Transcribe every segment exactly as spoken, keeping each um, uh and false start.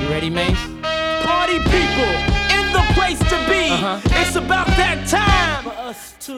You ready, Mace? Party people in the place to be. Uh-huh. It's about that time For us too.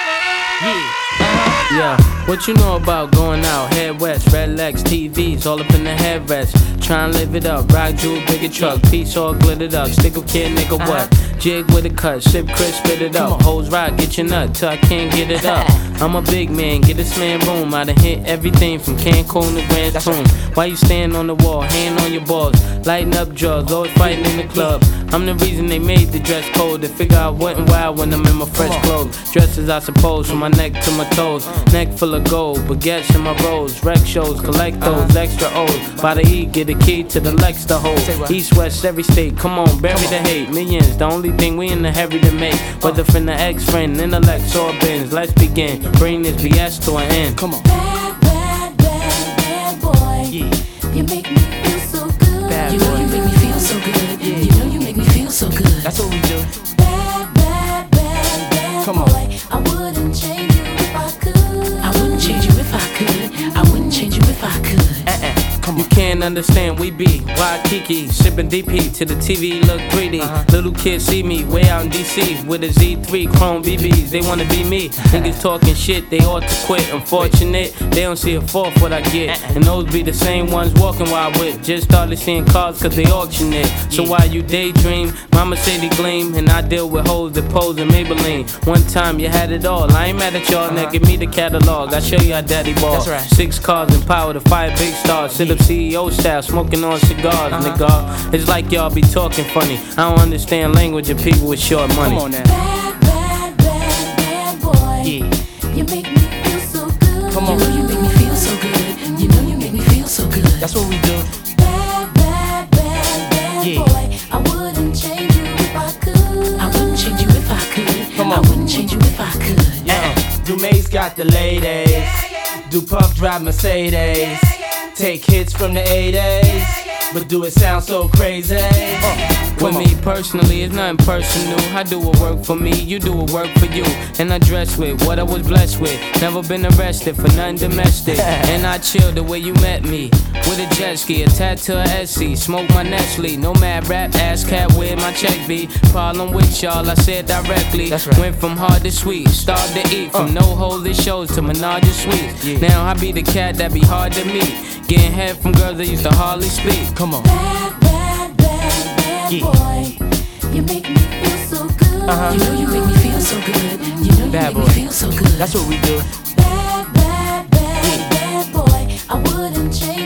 Yeah. Yeah, what you know about going out? Head west, red legs, T Vs, all up in the headrest. Tryin' live it up, rock jewel, bigger truck, piece all glittered up. Stickle kid, nigga, what? Jig with a cut, sip crisp, spit it up. Hoes rock, get your nut till I can't get it up. I'm a big man, get this man room. I done hit everything from Cancun to Grand Tune. Why you stand on the wall, hand on your balls, lighting up drugs, always fighting in the club. I'm the reason they made the dress code. They figure I wasn't wild when I'm in my fresh clothes. Dresses, I suppose, from my neck to my toes. Neck full of gold, baguettes in my rolls. Rec shows, collect those extra O's. By the E, get a key to the Lex to hold. East, west, every state, come on, bury the hate. Millions, the only thing we in the hurry to make. Whether from the ex-friend, intellect, or bins. Let's begin, bring this B S to an end. Come on. Bad, bad, bad, bad boy. Yeah. You make me feel so good. Bad you know boy. you make me feel so good. Yeah. You know you make me feel so good. That's what we do. Bad, bad, bad, bad Come on. boy. I wouldn't change you if I could. I wouldn't change you if I could. I wouldn't change you if I could. Uh-uh. Come You on. can't understand, we be Waikiki, sipping D P to the T V look greedy. Uh-huh. Little kids see me way out in D C with a Z three Chrome B Bs. They wanna be me. Niggas talking shit, they ought to quit. Unfortunate, they don't see a fourth what I get. And those be the same ones walking while I whip. Just started seeing cars cause they auction it. So while you daydream, mama say they gleam. And I deal with hoes that pose in Maybelline. One time you had it all. I ain't mad at y'all, now give me the catalog. I show you how daddy ball. That's right. Six cars and power to fire big stars. Sit up C E O style, smoking on cigars, nigga. It's like y'all be talking funny. I don't understand language of people with short money. Come on now. Bad, bad, bad, bad boy. Yeah. You make me feel so good. Come You on. know you make me feel so good. You know you make me feel so good. That's what we do. Bad, bad, bad, bad Yeah. boy. I wouldn't change you if I could. I wouldn't change you if I could. Come I on. wouldn't change you if I could. Yeah. Dumaze got the ladies. Do Puff drive Mercedes. Take hits from the eighties. But do it sound so crazy? Uh, With me personally, it's nothing personal. I do what work for me, you do what work for you. And I dress with what I was blessed with. Never been arrested for nothing domestic. And I chill the way you met me. With a jet ski, a tattoo of Etsy. Smoke my Nestle, no mad rap, ass cat where my check be. Problem with y'all, I said directly. That's right. Went from hard to sweet, started to eat. From no holy shows to Menage a Suite. Yeah. Now I be the cat that be hard to meet. Getting head from girls that used to hardly speak. Come on. Bad, bad, bad, bad Yeah. boy. You make me feel so good. Uh-huh. You know you make me feel so good. You know you Bad make boy. me feel so good. That's what we do. Bad, bad, bad, bad boy. I wouldn't change